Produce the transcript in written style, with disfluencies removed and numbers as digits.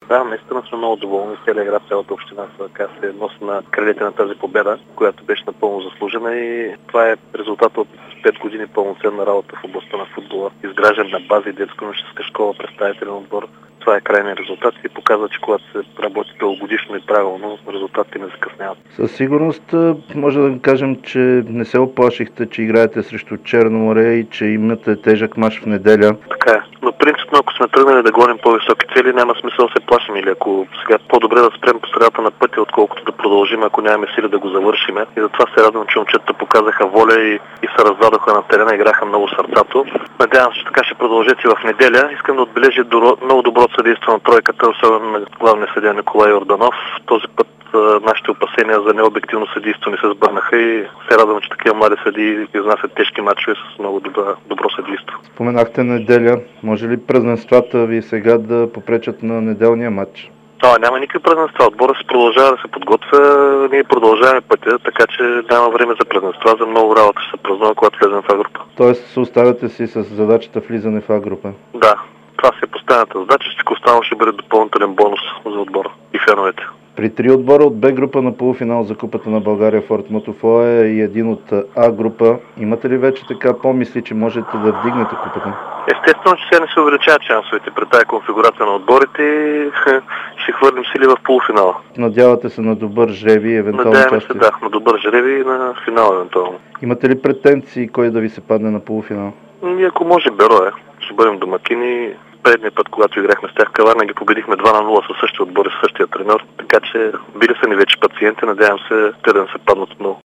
Да, наистина сме много доволни. Целия град, цялата община се носи на крилете на тази победа, която беше напълно заслужена, и това е резултат от 5 години пълноценна работа в областта на футбола. Изграждане на бази, детско-юношеска школа, представителен отбор. Това е крайният резултат и показва, че когато се работи дългогодишно и правилно, резултатите не закъсняват. Със сигурност може да кажем, че не се оплашихте, че играете срещу Черно море и че имате тежък мач в неделя. Така е. Но принципно, ако сме тръгнали да гоним по-високи цели, няма смисъл да се плашим, или ако сега по-добре да спрем по средата на пътя, отколкото да продължим, ако нямаме сили да го завършиме. И затова се радвам, че момчетата показаха воля и се раздадоха на терена, играха много сърцато. Надявам се, че така ще продължат и в неделя. Искам да отбележа много добро съдейство на тройката, особено на главния съдия Николай Йорданов. Този път нашите опасения за необективно съдийство не се сбърнаха и се радвам, че такива млади съдии изнасят тежки мачове с много добро съдийство. Споменахте неделя. Може ли празненствата ви сега да попречат на неделния матч? Няма никакви празненства. Отбора се продължава да се подготвя, ние продължаваме пътя, така че няма време за празненства, за много работа ще се празнува, когато влезем в А-група. Тоест се оставяте си с задачата влизане в А-група? Да, това си е поставената задача, всичко останало ще бъде допълнителен бонус за отбора и феновете. При 3 отбора от Б група на полуфинал за Купата на България Форт Мотофоя и един от А група, имате ли вече така помисли, че можете да вдигнете купата? Естествено, че сега не се увеличават шансовете при тази конфигурация на отборите и ще хвърлим сили в полуфинала. Надявате се на добър жреби и евентуално Надяваме се, да, на добър жреби и на финал евентуално. Имате ли претенции кой да ви се падне на полуфинал? Ако може Берое, ще бъдем домакини. Предния път, когато играхме с тях Каварна, ги победихме 2-0 със същия отбор и същия треньор, така че били са ни вече пациенти, надявам се те да не се паднат много.